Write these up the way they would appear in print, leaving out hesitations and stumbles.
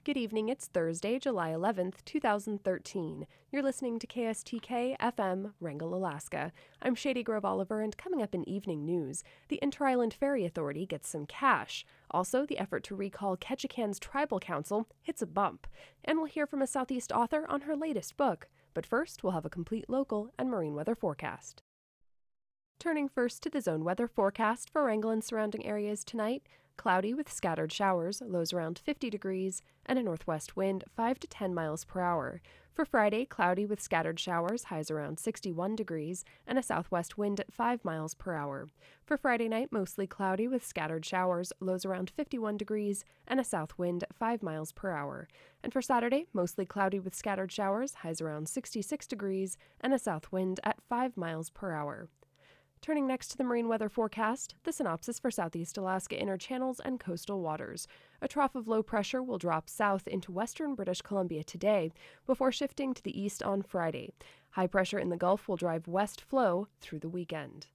Good evening, it's Thursday, July 11th, 2013. You're listening to KSTK FM, Wrangell, Alaska. I'm Shady Grove Oliver, and coming up in evening news, the Inter-Island Ferry Authority gets some cash. Also, the effort to recall Ketchikan's tribal council hits a bump. And we'll hear from a Southeast author on her latest book. But first, we'll have a complete local and marine weather forecast. Turning first to the zone weather forecast for Wrangell and surrounding areas tonight. Cloudy with scattered showers, lows around 50 degrees, and a northwest wind 5 to 10 miles per hour. For Friday, cloudy with scattered showers, highs around 61 degrees, and a southwest wind at 5 miles per hour. For Friday night, mostly cloudy with scattered showers, lows around 51 degrees, and a south wind at 5 miles per hour. And for Saturday, mostly cloudy with scattered showers, highs around 66 degrees, and a south wind at 5 miles per hour. Turning next to the marine weather forecast, the synopsis for southeast Alaska inner channels and coastal waters. A trough of low pressure will drop south into western British Columbia today, before shifting to the east on Friday. High pressure in the Gulf will drive west flow through the weekend.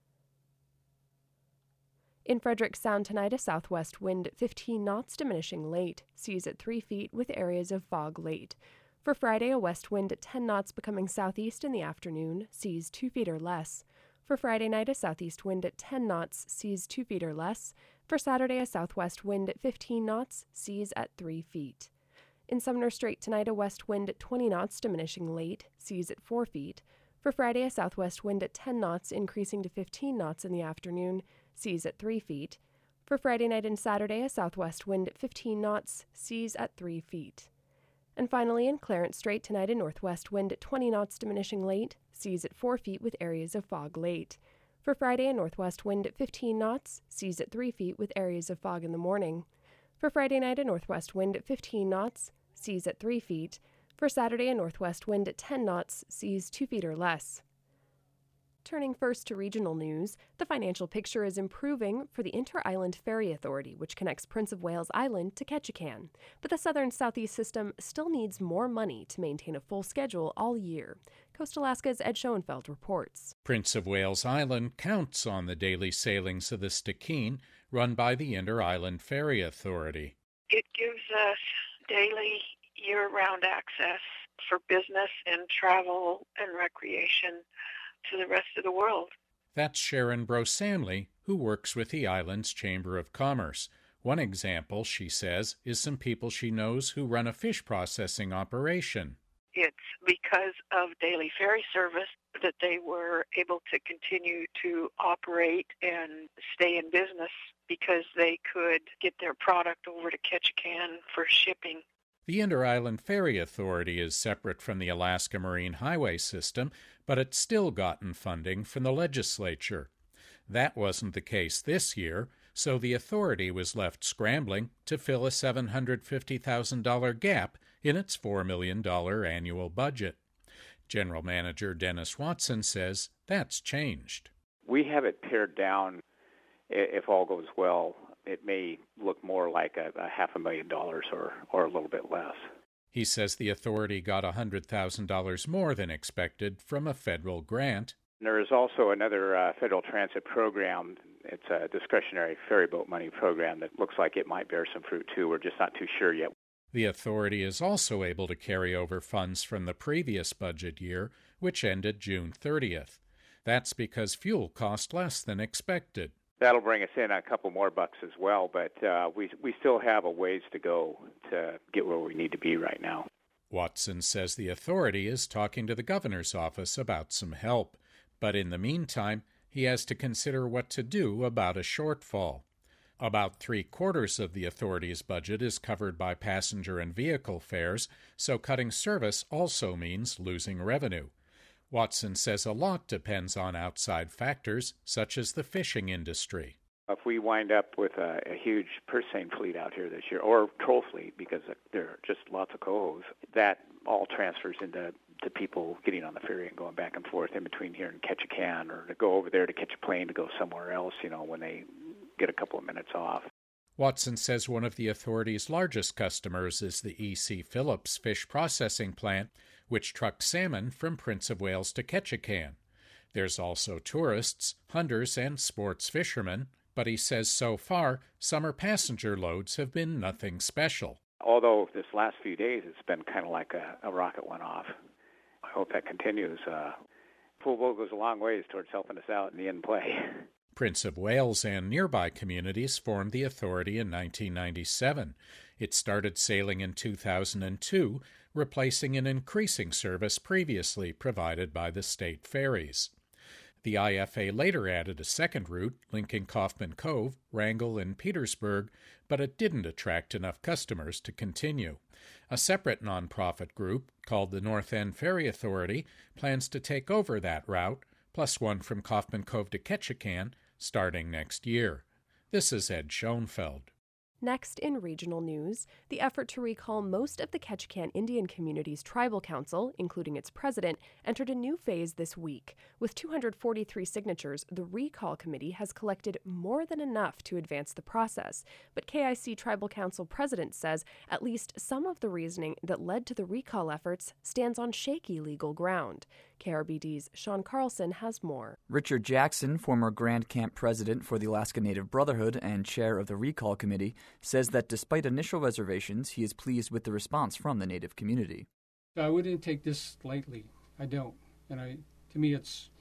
In Frederick Sound tonight, a southwest wind at 15 knots, diminishing late, seas at 3 feet with areas of fog late. For Friday, a west wind at 10 knots becoming southeast in the afternoon, seas 2 feet or less. For Friday night, a southeast wind at 10 knots, seas 2 feet or less. For Saturday, a southwest wind at 15 knots, seas at 3 feet. In Sumner Strait tonight, a west wind at 20 knots, diminishing late, seas at 4 feet. For Friday, a southwest wind at 10 knots, increasing to 15 knots in the afternoon, seas at 3 feet. For Friday night and Saturday, a southwest wind at 15 knots, seas at 3 feet. And finally, in Clarence Strait tonight, a northwest wind at 20 knots, diminishing late, seas at 4 feet with areas of fog late. For Friday, a northwest wind at 15 knots, seas at 3 feet with areas of fog in the morning. For Friday night, a northwest wind at 15 knots, seas at 3 feet. For Saturday, a northwest wind at 10 knots, seas 2 feet or less. Turning first to regional news, the financial picture is improving for the Inter-Island Ferry Authority, which connects Prince of Wales Island to Ketchikan. But the Southern Southeast system still needs more money to maintain a full schedule all year. Coast Alaska's Ed Schoenfeld reports. Prince of Wales Island counts on the daily sailings of the Stikine, run by the Inter-Island Ferry Authority. It gives us daily, year-round access for business and travel and recreation to the rest of the world. That's Sharon Brosamley, who works with the island's Chamber of Commerce. One example, she says, is some people she knows who run a fish processing operation. It's because of daily ferry service that they were able to continue to operate and stay in business because they could get their product over to Ketchikan for shipping. The Inter-Island Ferry Authority is separate from the Alaska Marine Highway System, but it's still gotten funding from the legislature. That wasn't the case this year, so the authority was left scrambling to fill a $750,000 gap in its $4 million annual budget. General Manager Dennis Watson says that's changed. We have it pared down. If all goes well, it may look more like a $500,000 or a little bit less. He says the authority got $100,000 more than expected from a federal grant. There is also another federal transit program. It's a discretionary ferry boat money program that looks like it might bear some fruit too. We're just not too sure yet. The authority is also able to carry over funds from the previous budget year, which ended June 30th. That's because fuel cost less than expected. That'll bring us in a couple more bucks as well, but we still have a ways to go to get where we need to be right now. Watson says the authority is talking to the governor's office about some help, but in the meantime, he has to consider what to do about a shortfall. About 3/4 of the authority's budget is covered by passenger and vehicle fares, so cutting service also means losing revenue. Watson says a lot depends on outside factors, such as the fishing industry. If we wind up with a huge purse seine fleet out here this year, or troll fleet, because there are just lots of cohos, that all transfers into people getting on the ferry and going back and forth in between here and Ketchikan, or to go over there to catch a plane to go somewhere else, when they get a couple of minutes off. Watson says one of the authority's largest customers is the E.C. Phillips fish processing plant, which trucks salmon from Prince of Wales to Ketchikan. There's also tourists, hunters, and sports fishermen, but he says so far, summer passenger loads have been nothing special. Although this last few days it's been kind of like a rocket went off. I hope that continues. Full boat goes a long ways towards helping us out in the in-play. Prince of Wales and nearby communities formed the authority in 1997. It started sailing in 2002, replacing an increasing service previously provided by the state ferries. The IFA later added a second route linking Kaufman Cove, Wrangell, and Petersburg, but it didn't attract enough customers to continue. A separate nonprofit group, called the North End Ferry Authority, plans to take over that route, plus one from Kaufman Cove to Ketchikan, starting next year. This is Ed Schoenfeld. Next, in regional news, the effort to recall most of the Ketchikan Indian community's tribal council, including its president, entered a new phase this week. With 243 signatures, the recall committee has collected more than enough to advance the process. But KIC Tribal Council president says at least some of the reasoning that led to the recall efforts stands on shaky legal ground. KRBD's Sean Carlson has more. Richard Jackson, former Grand Camp president for the Alaska Native Brotherhood and chair of the recall committee, says that despite initial reservations, he is pleased with the response from the Native community. I wouldn't take this lightly. I don't. And to me,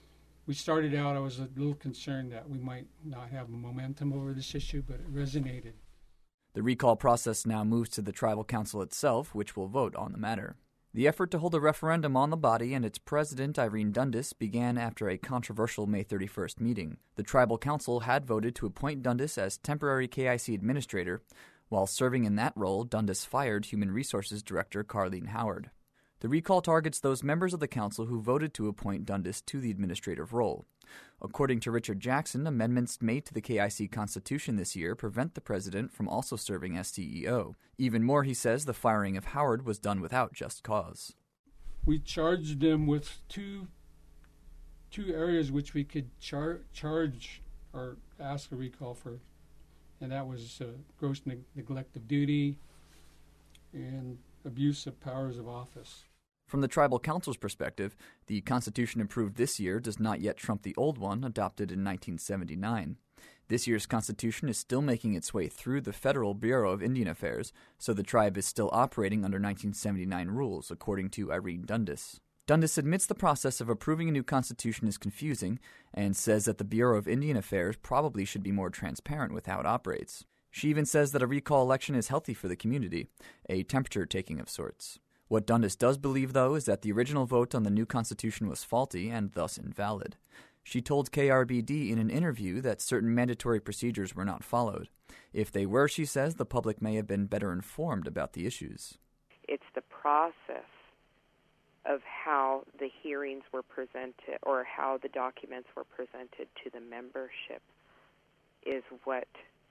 we started out, I was a little concerned that we might not have momentum over this issue, but it resonated. The recall process now moves to the tribal council itself, which will vote on the matter. The effort to hold a referendum on the body and its president, Irene Dundas, began after a controversial May 31st meeting. The Tribal Council had voted to appoint Dundas as temporary KIC administrator. While serving in that role, Dundas fired Human Resources Director Carleen Howard. The recall targets those members of the council who voted to appoint Dundas to the administrative role. According to Richard Jackson, amendments made to the KIC Constitution this year prevent the president from also serving as CEO. Even more, he says, the firing of Howard was done without just cause. We charged them with two areas which we could charge or ask a recall for, and that was gross neglect of duty and abuse of powers of office. From the Tribal Council's perspective, the Constitution approved this year does not yet trump the old one adopted in 1979. This year's Constitution is still making its way through the Federal Bureau of Indian Affairs, so the tribe is still operating under 1979 rules, according to Irene Dundas. Dundas admits the process of approving a new Constitution is confusing and says that the Bureau of Indian Affairs probably should be more transparent with how it operates. She even says that a recall election is healthy for the community, a temperature-taking of sorts. What Dundas does believe, though, is that the original vote on the new Constitution was faulty and thus invalid. She told KRBD in an interview that certain mandatory procedures were not followed. If they were, she says, the public may have been better informed about the issues. It's the process of how the hearings were presented or how the documents were presented to the membership is what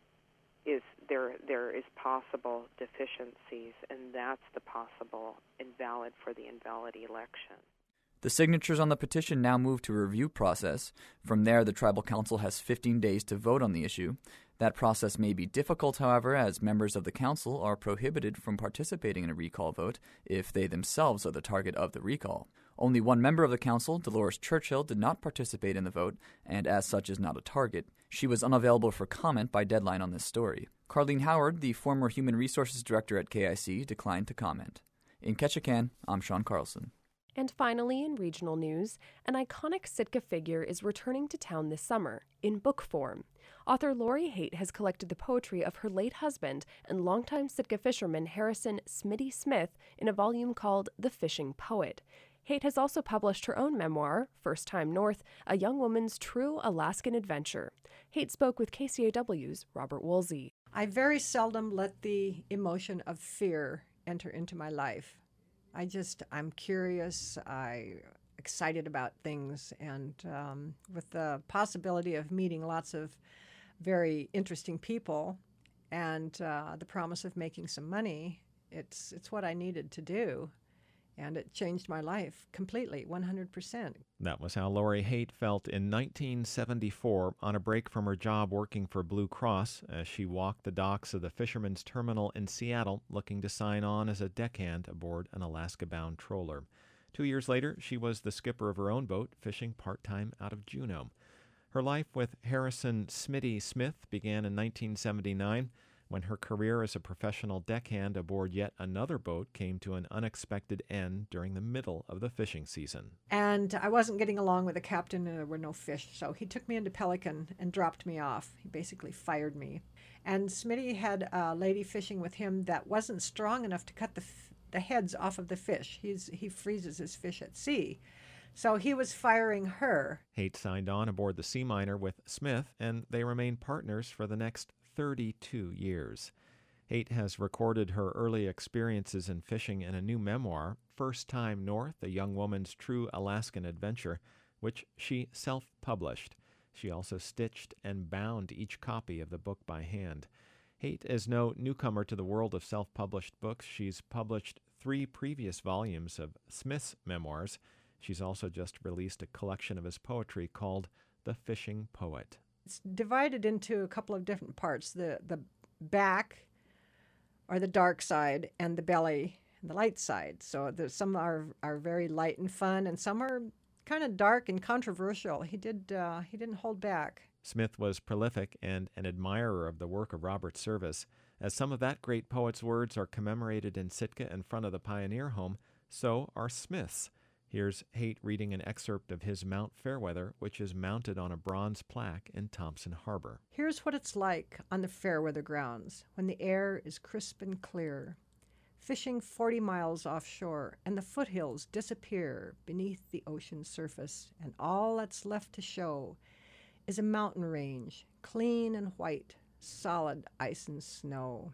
is there is possible deficiencies, and that's the possible invalid for the invalid election. The signatures on the petition now move to a review process. From there, the Tribal Council has 15 days to vote on the issue. That process may be difficult, however, as members of the Council are prohibited from participating in a recall vote if they themselves are the target of the recall. Only one member of the Council, Dolores Churchill, did not participate in the vote, and as such is not a target. She was unavailable for comment by deadline on this story. Carleen Howard, the former Human Resources Director at KIC, declined to comment. In Ketchikan, I'm Sean Carlson. And finally, in regional news, an iconic Sitka figure is returning to town this summer, in book form. Author Lori Haight has collected the poetry of her late husband and longtime Sitka fisherman Harrison Smitty Smith in a volume called The Fishing Poet. Haight has also published her own memoir, First Time North, A Young Woman's True Alaskan Adventure. Haight spoke with KCAW's Robert Woolsey. I very seldom let the emotion of fear enter into my life. I'm curious, I'm excited about things, and with the possibility of meeting lots of very interesting people and the promise of making some money, it's what I needed to do. And it changed my life completely, 100%. That was how Lori Haight felt in 1974 on a break from her job working for Blue Cross as she walked the docks of the Fisherman's Terminal in Seattle looking to sign on as a deckhand aboard an Alaska-bound trawler. 2 years later, she was the skipper of her own boat, fishing part-time out of Juneau. Her life with Harrison Smitty Smith began in 1979 when her career as a professional deckhand aboard yet another boat came to an unexpected end during the middle of the fishing season. And I wasn't getting along with the captain, and there were no fish, so he took me into Pelican and dropped me off. He basically fired me. And Smitty had a lady fishing with him that wasn't strong enough to cut the heads off of the fish. He freezes his fish at sea. So he was firing her. Haight signed on aboard the Seaminer with Smith, and they remained partners for the next 32 years. Haight has recorded her early experiences in fishing in a new memoir, First Time North, A Young Woman's True Alaskan Adventure, which she self-published. She also stitched and bound each copy of the book by hand. Haight is no newcomer to the world of self-published books. She's published 3 previous volumes of Smith's memoirs. She's also just released a collection of his poetry called The Fishing Poet. It's divided into a couple of different parts, the back, or the dark side, and the belly, and the light side. So some are very light and fun, and some are kind of dark and controversial. He didn't hold back. Smith was prolific and an admirer of the work of Robert Service. As some of that great poet's words are commemorated in Sitka in front of the Pioneer Home, so are Smith's. Here's Haight reading an excerpt of his Mount Fairweather, which is mounted on a bronze plaque in Thompson Harbor. Here's what it's like on the Fairweather grounds when the air is crisp and clear. Fishing 40 miles offshore, and the foothills disappear beneath the ocean surface, and all that's left to show is a mountain range, clean and white, solid ice and snow.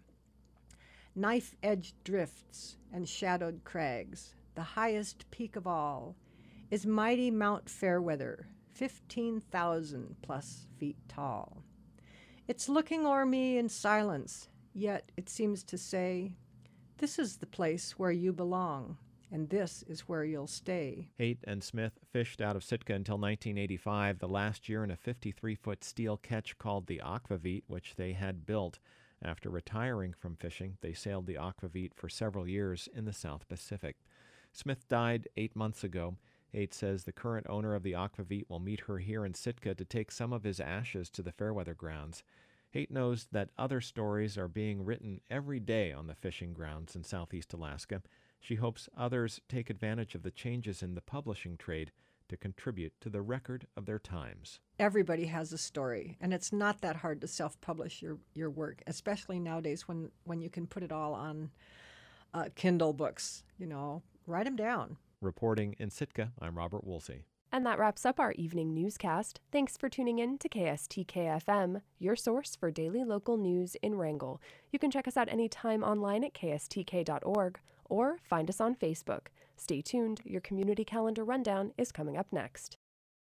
Knife-edged drifts and shadowed crags. The highest peak of all is mighty Mount Fairweather, 15,000 plus feet tall. It's looking o'er me in silence, yet it seems to say, "This is the place where you belong, and this is where you'll stay." Haight and Smith fished out of Sitka until 1985, the last year in a 53-foot steel ketch called the Aquavit, which they had built. After retiring from fishing, they sailed the Aquavit for several years in the South Pacific. Smith died 8 months ago. Haight says the current owner of the Aquavit will meet her here in Sitka to take some of his ashes to the Fairweather grounds. Haight knows that other stories are being written every day on the fishing grounds in southeast Alaska. She hopes others take advantage of the changes in the publishing trade to contribute to the record of their times. Everybody has a story, and it's not that hard to self-publish your work, especially nowadays when you can put it all on Kindle books. Write them down. Reporting in Sitka, I'm Robert Woolsey. And that wraps up our evening newscast. Thanks for tuning in to KSTK-FM, your source for daily local news in Wrangell. You can check us out anytime online at kstk.org or find us on Facebook. Stay tuned, your community calendar rundown is coming up next.